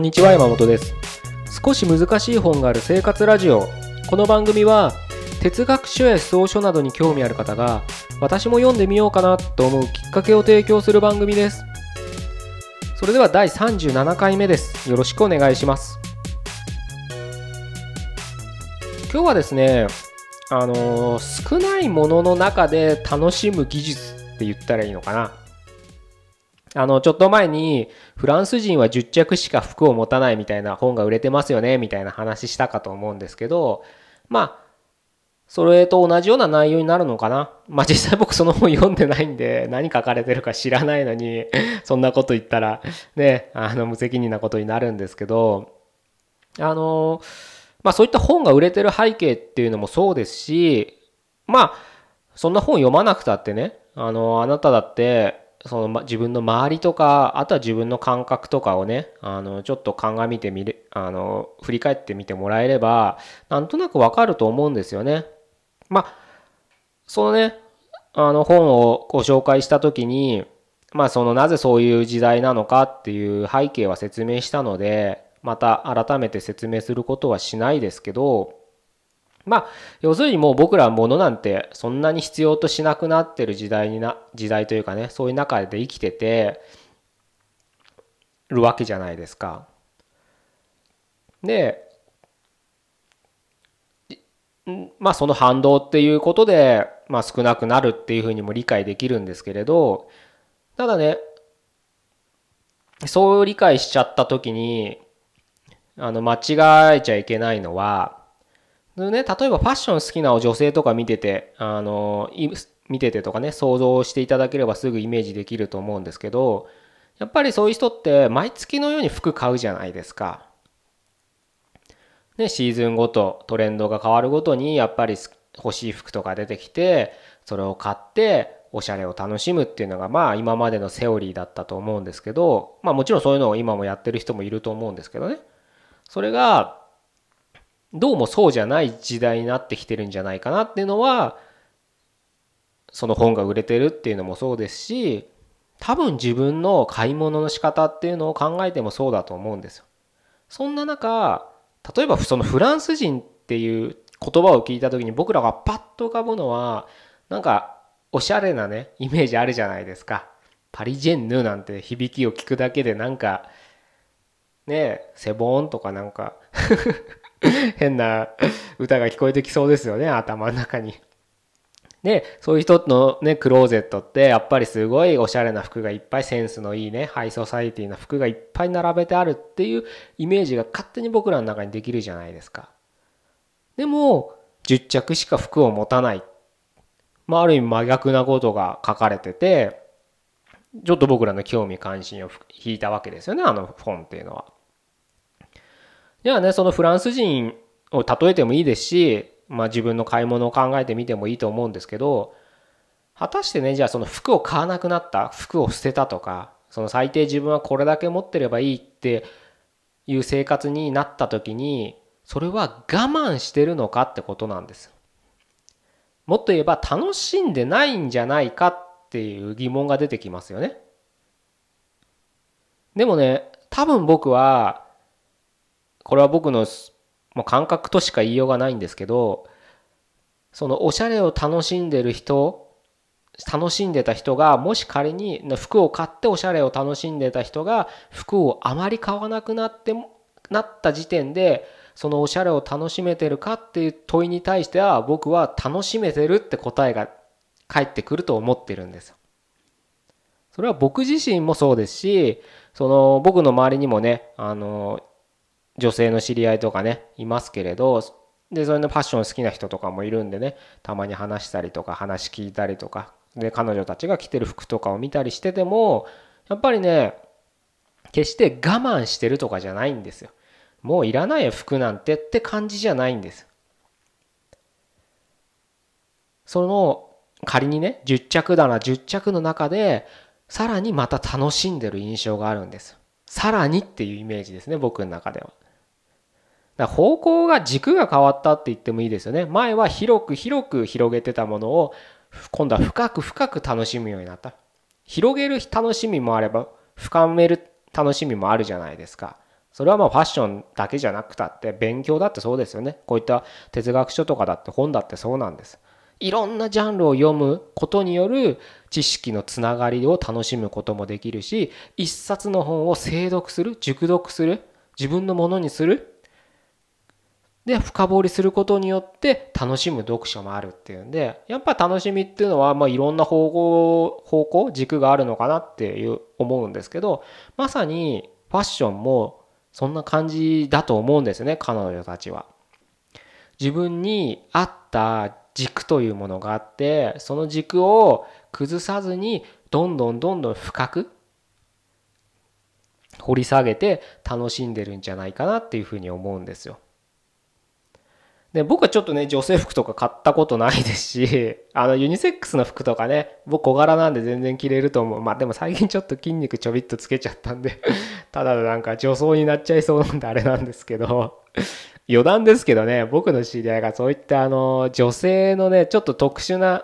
んにちは、山本です。少し難しい本がある生活ラジオ。この番組は哲学書や思想書などに興味ある方が私も読んでみようかなと思うきっかけを提供する番組です。それでは第37回目です。よろしくお願いします。今日はですね、少ないものの中で楽しむ技術って言ったらいいのかな。ちょっと前にフランス人は10着しか服を持たないみたいな本が売れてますよねみたいな話したかと思うんですけど、それと同じような内容になるのかな。実際僕その本読んでないんで何書かれてるか知らないのにそんなこと言ったらね、無責任なことになるんですけど、そういった本が売れてる背景っていうのもそうですし、そんな本読まなくたってね、あなただって自分の周りとか、あとは自分の感覚とかをね、ちょっと鑑みてみる、振り返ってみてもらえればなんとなくわかると思うんですよね。そのね、本をご紹介した時に、なぜそういう時代なのかっていう背景は説明したので、また改めて説明することはしないですけど、要するにもう僕らは物なんてそんなに必要としなくなってる時代というかね、そういう中で生きててるわけじゃないですか。で、その反動っていうことで、少なくなるっていうふうにも理解できるんですけれど、ただね、そう理解しちゃった時に、間違えちゃいけないのは、例えばファッション好きな女性とか見ててとかね、想像していただければすぐイメージできると思うんですけど、やっぱりそういう人って毎月のように服買うじゃないですか。ね、シーズンごとトレンドが変わるごとにやっぱり欲しい服とか出てきて、それを買っておしゃれを楽しむっていうのが今までのセオリーだったと思うんですけど、もちろんそういうのを今もやってる人もいると思うんですけどね。それがどうもそうじゃない時代になってきてるんじゃないかなっていうのは、その本が売れてるっていうのもそうですし、多分自分の買い物の仕方っていうのを考えてもそうだと思うんですよ。そんな中、例えばそのフランス人っていう言葉を聞いた時に僕らがパッと浮かぶのは、なんかおしゃれなねイメージあるじゃないですか。パリジェンヌなんて響きを聞くだけでなんかね、セボーンとかなんか変な歌が聞こえてきそうですよね、頭の中に。で、そういう人のね、クローゼットってやっぱりすごいおしゃれな服がいっぱい、センスのいいね、ハイソサイティな服がいっぱい並べてあるっていうイメージが勝手に僕らの中にできるじゃないですか。でも、10着しか服を持たない。ある意味真逆なことが書かれてて、ちょっと僕らの興味関心を引いたわけですよね、あの本っていうのは。じゃあね、そのフランス人を例えてもいいですし、自分の買い物を考えてみてもいいと思うんですけど、果たしてね、じゃあその服を買わなくなった、服を捨てたとか、その最低自分はこれだけ持ってればいいっていう生活になった時に、それは我慢してるのかってことなんです。もっと言えば楽しんでないんじゃないかっていう疑問が出てきますよね。でもね、多分僕は、これは僕の感覚としか言いようがないんですけど、そのおしゃれを楽しんでた人が、もし仮に服を買っておしゃれを楽しんでた人が服をあまり買わなくなった時点で、そのおしゃれを楽しめてるかっていう問いに対しては、僕は楽しめてるって答えが返ってくると思ってるんですよ。それは僕自身もそうですし、その僕の周りにもね、女性の知り合いとかねいますけれど、でそれのファッション好きな人とかもいるんでね、たまに話したりとか話聞いたりとかで、彼女たちが着てる服とかを見たりしてても、やっぱりね、決して我慢してるとかじゃないんですよ。もういらないよ服なんてって感じじゃないんです。その仮にね10着だな、10着の中でさらにまた楽しんでる印象があるんです。さらにっていうイメージですね、僕の中では。だから方向が軸が変わったって言ってもいいですよね。前は広く広く広げてたものを今度は深く深く楽しむようになった。広げる楽しみもあれば深める楽しみもあるじゃないですか。 それはまあファッションだけじゃなくたって勉強だってそうですよね。こういった哲学書とかだって本だってそうなんです。いろんなジャンルを読むことによる知識のつながりを楽しむこともできるし、一冊の本を精読する、熟読する、自分のものにする、で深掘りすることによって楽しむ読書もあるっていうんで、やっぱ楽しみっていうのはまあいろんな方向軸があるのかなっていう思うんですけど、まさにファッションもそんな感じだと思うんですよね、彼女たちは。自分に合った軸というものがあって、その軸を崩さずにどんどん深く掘り下げて楽しんでるんじゃないかなっていうふうに思うんですよ。で、僕はちょっとね、女性服とか買ったことないですし、ユニセックスの服とかね、僕小柄なんで全然着れると思う。まあでも最近ちょっと筋肉ちょびっとつけちゃったんでただなんか女装になっちゃいそうなんであれなんですけど余談ですけどね、僕の知り合いがそういった女性のね、ちょっと特殊な、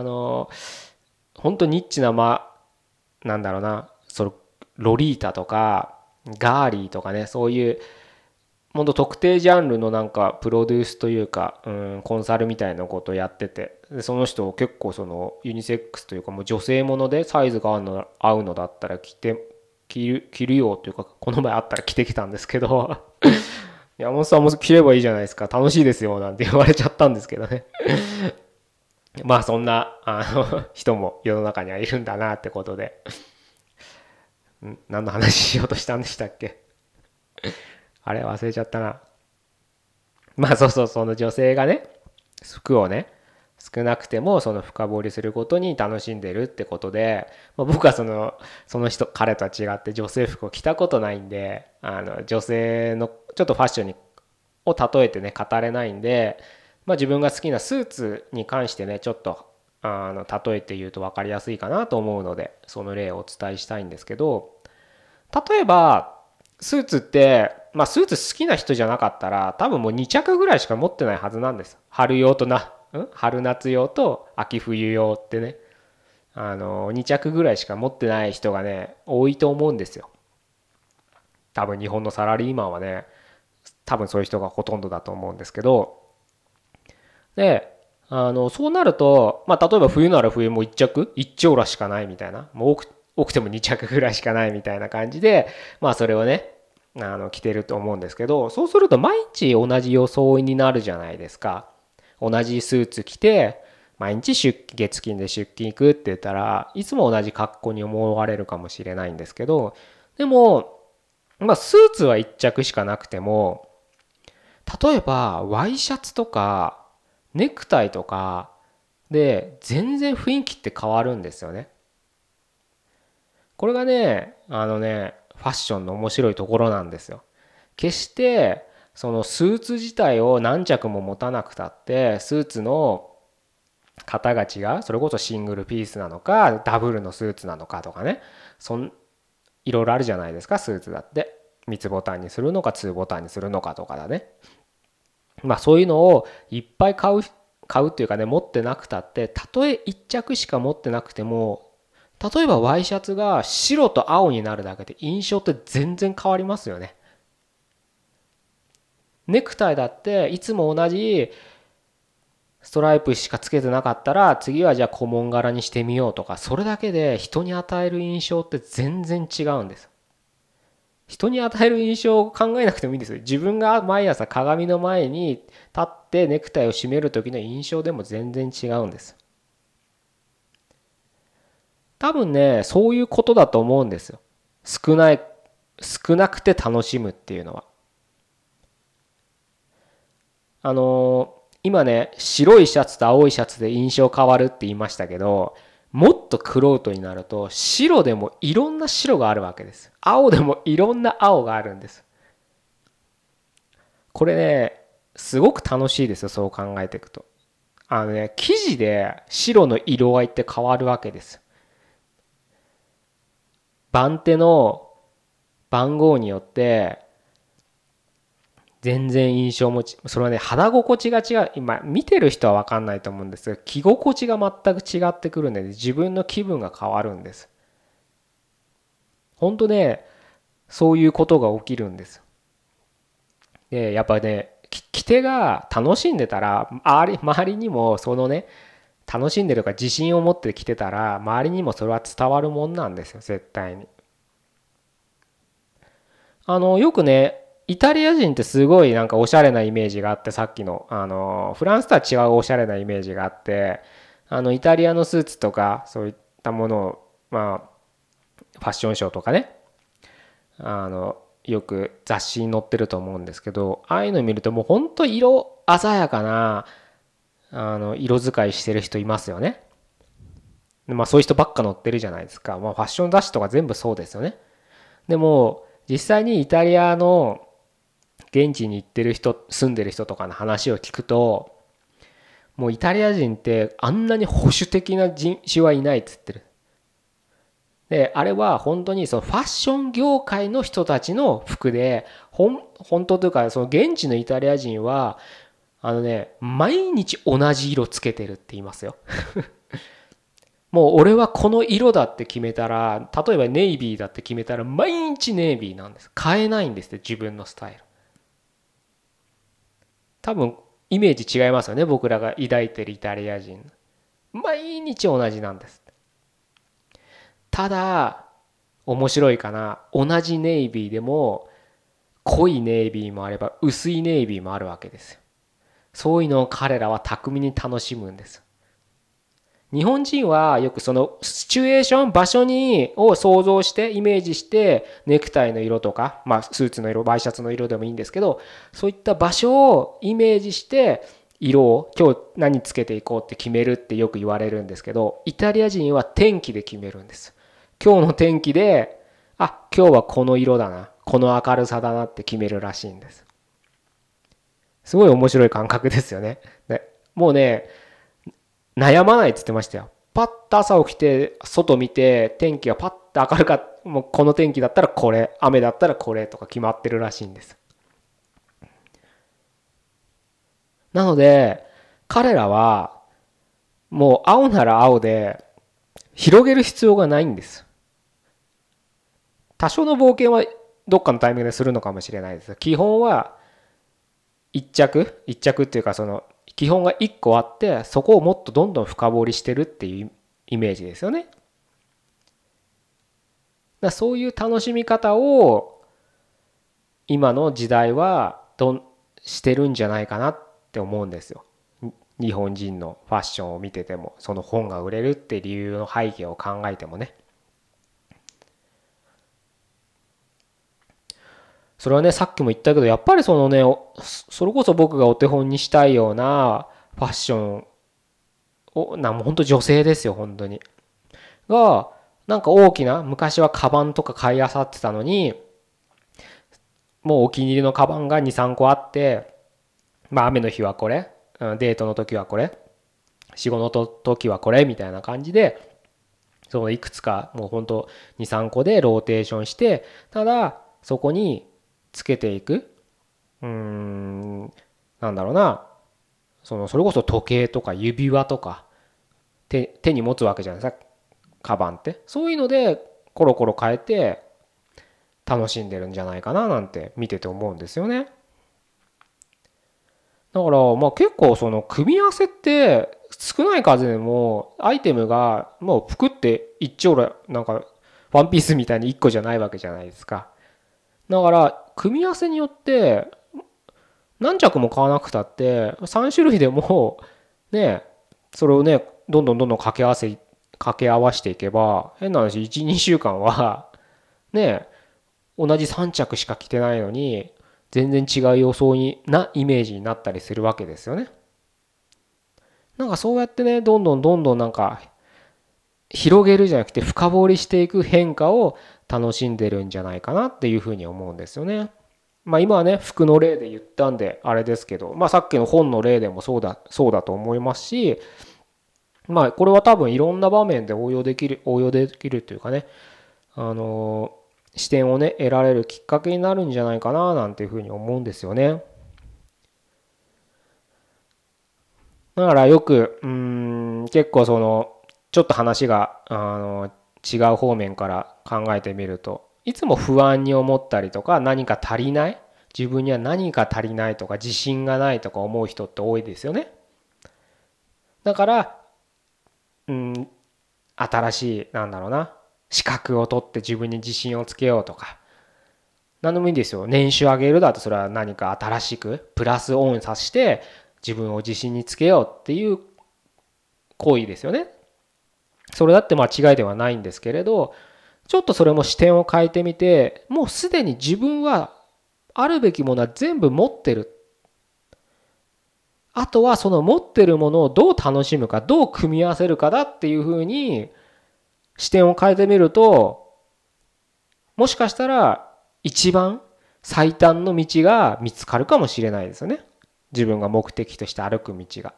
本当ニッチな、なんだろうな、ロリータとか、ガーリーとかね、そういう、本当特定ジャンルのなんかプロデュースというか、コンサルみたいなことをやってて、でその人結構ユニセックスというかもう女性ものでサイズが合うのだったら着るよというか、この前あったら着てきたんですけど山本さんも着ればいいじゃないですか、楽しいですよなんて言われちゃったんですけどねまあそんな人も世の中にはいるんだなってことで、何の話しようとしたんでしたっけあれ忘れちゃったな。まあそうそう、その女性がね、服をね、少なくてもその深掘りすることに楽しんでるってことで、まあ、僕はその人、彼とは違って女性服を着たことないんで、女性のちょっとファッションを例えてね、語れないんで、まあ自分が好きなスーツに関してね、ちょっと、例えて言うと分かりやすいかなと思うので、その例をお伝えしたいんですけど、例えば、スーツって、まあスーツ好きな人じゃなかったら、多分もう2着ぐらいしか持ってないはずなんです。春夏用と秋冬用ってね、2着ぐらいしか持ってない人がね、多いと思うんですよ。多分日本のサラリーマンはね、多分そういう人がほとんどだと思うんですけど、で、そうなると、まあ例えば冬なら冬も1着、1丁羅しかないみたいな、もう多くても2着ぐらいしかないみたいな感じで、まあそれをね、着てると思うんですけど、そうすると毎日同じ装いになるじゃないですか。同じスーツ着て、毎日月金で出勤行くって言ったらいつも同じ格好に思われるかもしれないんですけど、でもまあスーツは一着しかなくても、例えばワイシャツとかネクタイとかで全然雰囲気って変わるんですよね。これがね、ファッションの面白いところなんですよ。決してそのスーツ自体を何着も持たなくたって、スーツの型が違う、それこそシングルピースなのかダブルのスーツなのかとかね、いろいろあるじゃないですか。スーツだって三つボタンにするのかツーボタンにするのかとかだね。まあそういうのをいっぱい買うっていうかね、持ってなくたって、たとえ一着しか持ってなくても、例えばワイシャツが白と青になるだけで印象って全然変わりますよね。ネクタイだっていつも同じストライプしかつけてなかったら、次はじゃあ小紋柄にしてみようとか、それだけで人に与える印象って全然違うんです。人に与える印象を考えなくてもいいんですよ。自分が毎朝鏡の前に立ってネクタイを締める時の印象でも全然違うんです。多分ね、そういうことだと思うんですよ。少なくて楽しむっていうのは。今ね、白いシャツと青いシャツで印象変わるって言いましたけど、もっと玄人になると、白でもいろんな白があるわけです。青でもいろんな青があるんです。これね、すごく楽しいですよ、そう考えていくと。生地で白の色合いって変わるわけです。番手の番号によって全然印象もそれはね、肌心地が違う。今見てる人は分かんないと思うんですが、着心地が全く違ってくるんで、自分の気分が変わるんです。本当ね、そういうことが起きるんです。 でやっぱね着手が楽しんでたら周りにもそのね楽しんでるか自信を持って着てたら周りにもそれは伝わるもんなんですよ絶対に。よくねイタリア人ってすごいなんかおしゃれなイメージがあって、さっきのフランスとは違うおしゃれなイメージがあって、イタリアのスーツとかそういったものをまあファッションショーとかねよく雑誌に載ってると思うんですけど、ああいうの見るともうほんと色鮮やかな色使いしてる人いますよね。まあそういう人ばっか載ってるじゃないですか。まあファッション雑誌とか全部そうですよね。でも実際にイタリアの現地に行ってる人、住んでる人とかの話を聞くと、もうイタリア人ってあんなに保守的な人種はいないっつってる。で、あれは本当にそのファッション業界の人たちの服で、本当というかその現地のイタリア人は毎日同じ色つけてるって言いますよ。もう俺はこの色だって決めたら、例えばネイビーだって決めたら毎日ネイビーなんです。変えないんですって、自分のスタイル。多分イメージ違いますよね、僕らが抱いてるイタリア人。毎日同じなんです。ただ面白いかな、同じネイビーでも濃いネイビーもあれば薄いネイビーもあるわけですよ。そういうのを彼らは巧みに楽しむんです。日本人はよくそのシチュエーション、場所を想像してイメージしてネクタイの色とか、まあスーツの色、ワイシャツの色でもいいんですけど、そういった場所をイメージして色を今日何つけていこうって決めるってよく言われるんですけど、イタリア人は天気で決めるんです。今日の天気で、今日はこの色だな、この明るさだなって決めるらしいんです。すごい面白い感覚ですよね。もうね、悩まないって言ってましたよ。パッと朝起きて外見て天気がパッと明るかもうこの天気だったらこれ、雨だったらこれとか決まってるらしいんです。なので彼らはもう青なら青で広げる必要がないんです。多少の冒険はどっかのタイミングでするのかもしれないです。基本は一着っていうかその基本が一個あってそこをもっとどんどん深掘りしてるっていうイメージですよね。そういう楽しみ方を今の時代はしてるんじゃないかなって思うんですよ。日本人のファッションを見てても、その本が売れるって理由の背景を考えてもね。それはね、さっきも言ったけど、やっぱりそのね、それこそ僕がお手本にしたいようなファッションもう本当女性ですよ、本当に。が、なんか大きな、昔はカバンとか買い漁ってたのに、もうお気に入りのカバンが2、3個あって、まあ雨の日はこれ、デートの時はこれ、仕事の時はこれみたいな感じで、そのいくつかもうほんと2、3個でローテーションして、ただそこにつけていく、なんだろうな、それこそ時計とか指輪とか手に持つわけじゃないですか、カバンって。そういうのでコロコロ変えて楽しんでるんじゃないかななんて見てて思うんですよね。だからまあ結構その組み合わせって少ない数でもアイテムがもう服って一丁羅なんかワンピースみたいに1個じゃないわけじゃないですか。だから組み合わせによって何着も買わなくたって3種類でもね、それをねどんどん掛け合わせていけば、変な話1、2週間はね同じ3着しか着てないのに全然違うなイメージになったりするわけですよね。なんかそうやってねどんどんなんか広げるじゃなくて深掘りしていく変化を楽しんでるんじゃないかなっていうふうに思うんですよね。まあ今はね服の例で言ったんであれですけど、まあさっきの本の例でもそうだと思いますし、まあこれは多分いろんな場面で応用できるというかね、視点をね得られるきっかけになるんじゃないかななんていうふうに思うんですよね。だからよく結構ちょっと話が違う方面から考えてみると、いつも不安に思ったりとか何か足りない自分には何か足りないとか自信がないとか思う人って多いですよね。だから新しい資格を取って自分に自信をつけようとか、何でもいいんですよ。年収上げるだとそれは何か新しくプラスオンさせて自分を自信につけようっていう行為ですよね。それだって間違いではないんですけれど、ちょっとそれも視点を変えてみて、もうすでに自分はあるべきものは全部持ってる。あとはその持ってるものをどう楽しむか、どう組み合わせるかだっていうふうに視点を変えてみると、もしかしたら一番最短の道が見つかるかもしれないですよね。自分が目的として歩く道が。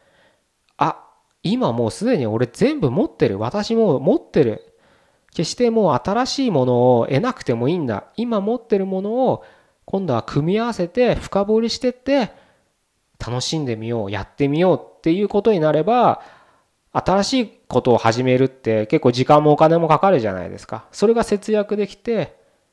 今もうすでに俺全部持ってる。私も持ってる。決してもう新しいものを得なくてもいいんだ。今持ってるものを今度は組み合わせて深掘りしてって楽しんでみよう、やってみようっていうことになれば、新しいことを始めるって結構時間もお金もかかるじゃないですか。それが節約できて、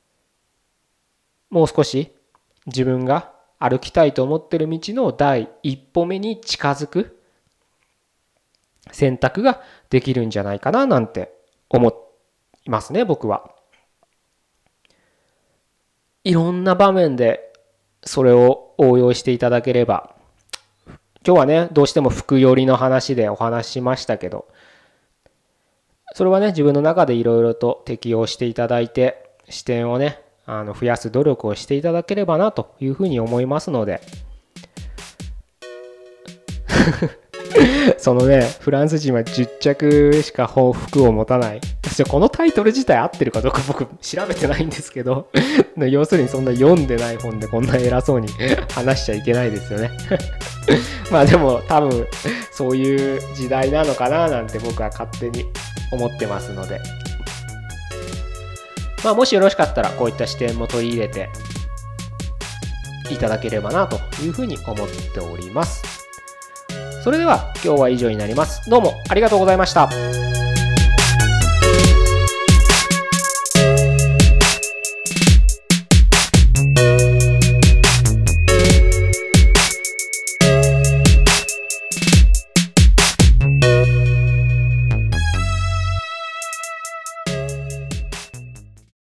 もう少し自分が歩きたいと思ってる道の第一歩目に近づく選択ができるんじゃないかななんて思いますね、僕は。いろんな場面でそれを応用していただければ。今日はね、どうしても服寄りの話でお話ししましたけど、それはね、自分の中でいろいろと適用していただいて、視点をね、増やす努力をしていただければなというふうに思いますのでそのね、フランス人は10着しか服を持たない。このタイトル自体合ってるかどうか僕調べてないんですけど要するにそんな読んでない本でこんな偉そうに話しちゃいけないですよねまあでも多分そういう時代なのかななんて僕は勝手に思ってますので、まあもしよろしかったらこういった視点も取り入れていただければなというふうに思っております。それでは今日は以上になります。どうもありがとうございました。